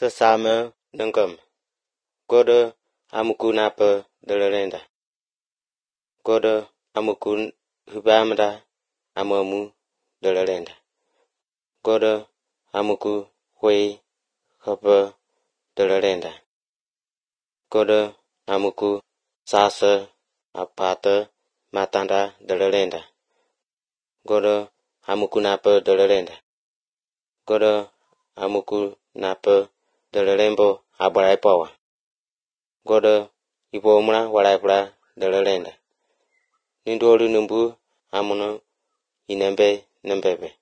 sesame nengkem. Godo amuku napa delerenda. Godo amuku hubamda amamu delerenda. Godo amuku hui hapa delerenda. Godo amuku sasa apata matanda delerenda. Godo amuku napa delerenda. Godo amuku napa delerembo abarai pawa. Godo ipo umra warai pura delerenda. Nindolu numbu amuno inembe nembebe.